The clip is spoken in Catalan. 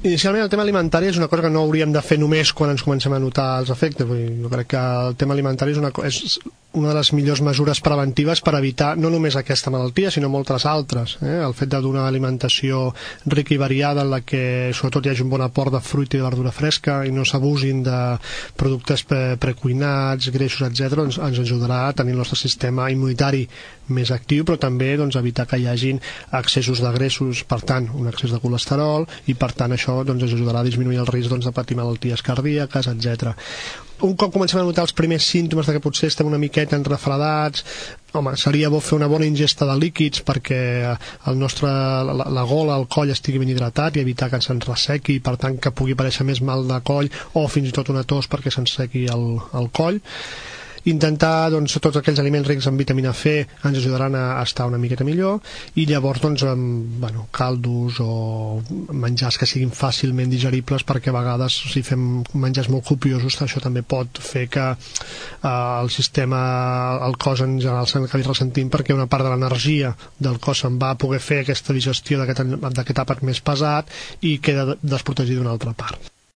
Inicialment el tema alimentari és una cosa que no hauríem de fer només quan ens comencem a notar els efectes. Vull dir, jo crec que el tema alimentari és una de les millors mesures preventives per evitar no només aquesta malaltia, sinó moltes altres. El fet de donar alimentació rica i variada en la que sobretot hi hagi un bon aport de fruita i de verdura fresca i no s'abusin de productes precuinats, greixos, etc., ens ajudarà a tenir el nostre sistema immunitari més actiu, però també evitar que hi hagin excessos de greixos, per tant un excés de colesterol, i per tant això ens ajudarà a disminuir el risc de patir malalties cardíaques, etc. Un cop comencem a notar els primers símptomes de que potser estem una miqueta refredats, home, seria bo fer una bona ingesta de líquids perquè la gola, el coll estigui ben hidratat i evitar que se'ns ressequi, per tant que pugui aparèixer més mal de coll o fins i tot una tos perquè se'ns sequi el coll. Intentar, tots aquells aliments rics en vitamina C ens ajudaran a estar una miqueta millor, i llavors caldos o menjars que siguin fàcilment digeribles, perquè a vegades si fem menjars molt copiosos això també pot fer que el sistema, el cos en general s'acabi ressentint, perquè una part de l'energia del cos se'n va a poder fer aquesta digestió d'aquest àpat més pesat i queda desprotegit d'una altra part.